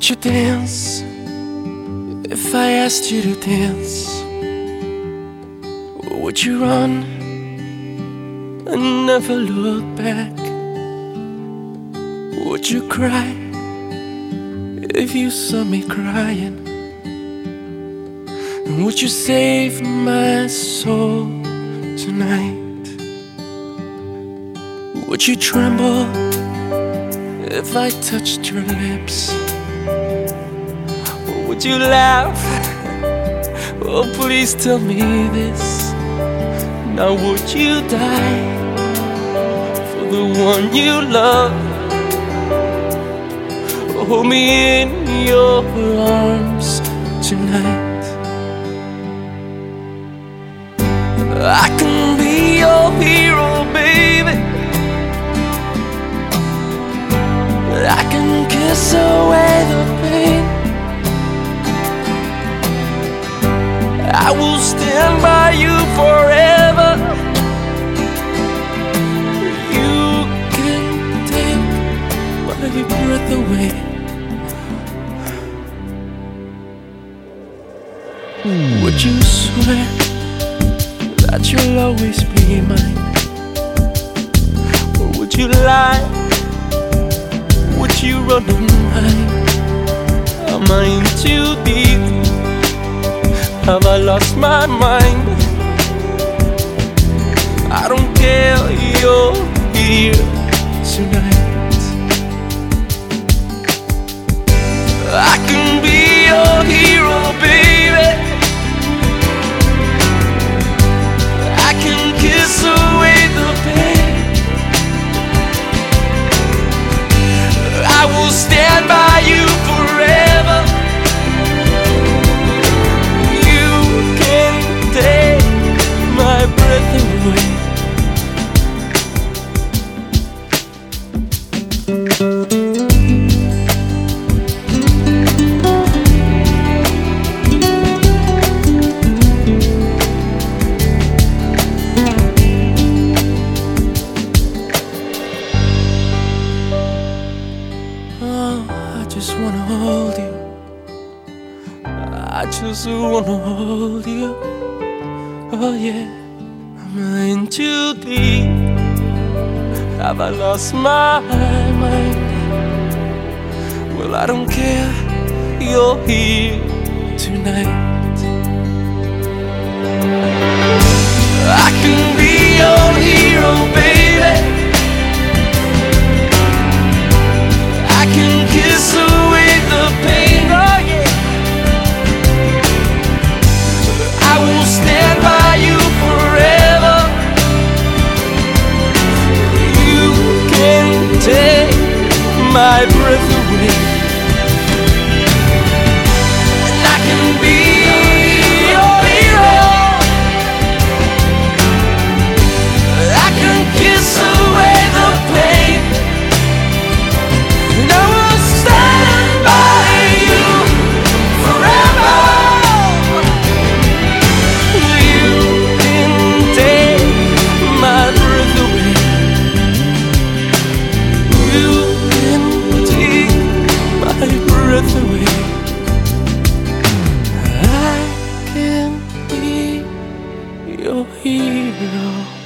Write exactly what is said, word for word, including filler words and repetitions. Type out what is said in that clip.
Would you dance if I asked you to dance? Or would you run and never look back? Would you cry if you saw me crying? And would you save my soul tonight? Would you tremble if I touched your lips? Or would you laugh? Oh, please tell me this. Now would you die for the one you love? Hold me in your arms tonight. I can be your hero, baby. I can kiss away the pain. I will stand by you forever. You can take my breath away. Would you swear that you'll always be mine? Or would you lie? Would you run and hide? Am I in too deep? Have I lost my mind? I don't care, you're here tonight. I can be your hero, baby. I can kiss away the pain. I will stand by you forever. You can take my breath away. I just wanna hold you. I just wanna hold you. Oh yeah, I'm in too deep. Have I lost my mind? Well, I don't care, you're here tonight. I can be your hero, baby. I can kiss away the pain, oh yeah. I will stand by you forever. You can take my breath away. And I can be your hero. I can kiss away the pain. And I will stand by you forever. You can take my breath away. You can take my breath away. I can be your hero.